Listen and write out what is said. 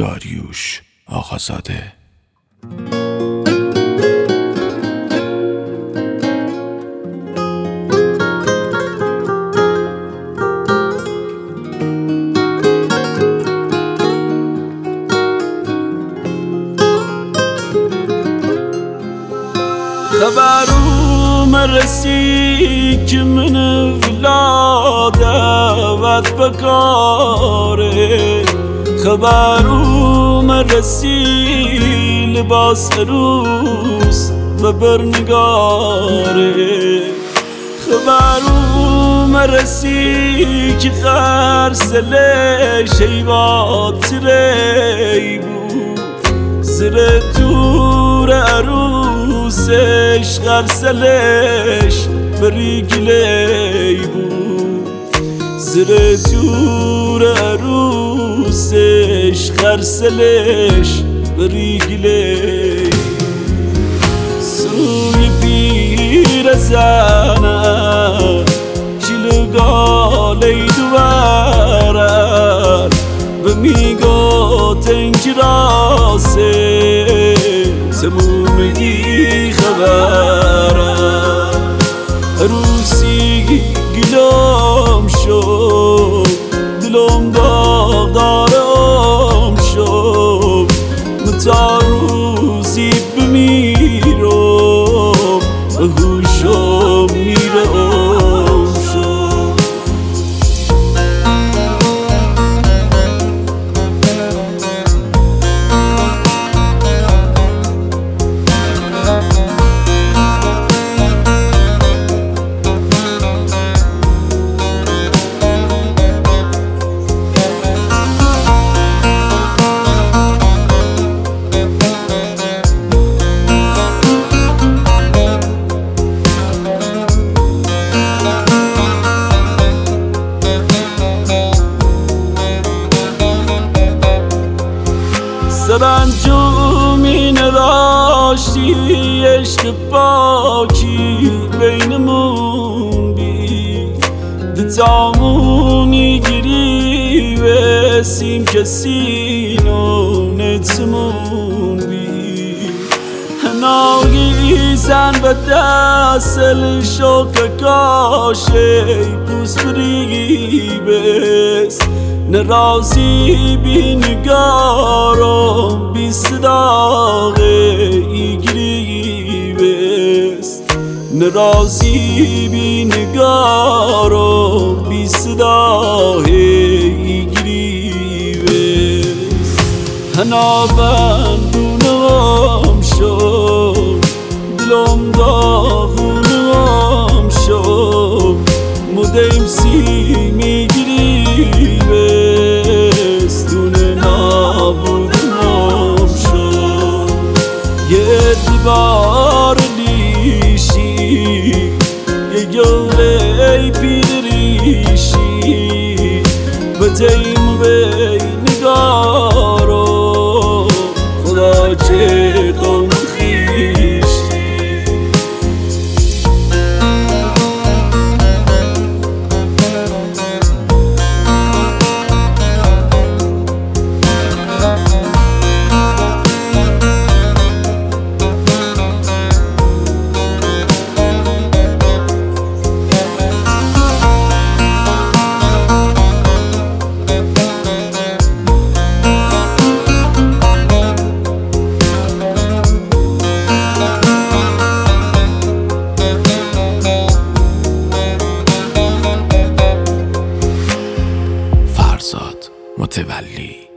داریوش آقازاده. خبرم رسی که من ولادت بکاره، خبرم رسی لباس عروس و برنگاره، خبرم رسی که خرسلش ایوات ری بود، زیر تور عروسش خرسلش بریگلی بود، زیر تور عروسش خرسلش بریگلی. سوی پیر زنم شلگالی دوبرن و میگو تنگ راسه زمونی خبرم، عروسی گلم شد دلم داغدارم شد، تا روزی بمیرم و هوشم میرم شد. سرانجامی نداشتی عشق پاکی بینمون بی، دتامونی گیری وسیم کسی نونتمون بی، هناگی زن به دستل شوک کاشه پوست بریگی بس، نرازی بی نگارم بی صداق ایگری بست، نرازی بی نگارم بی صداق ایگری بست. هنا بندونم شد دلم داغونم شد، مدام سیمی گیری بستون نابودم شد. یه دیوار لیشی یه گوله پیدریشی به تیم به نگارو خدا چه قوم خیشی. متولی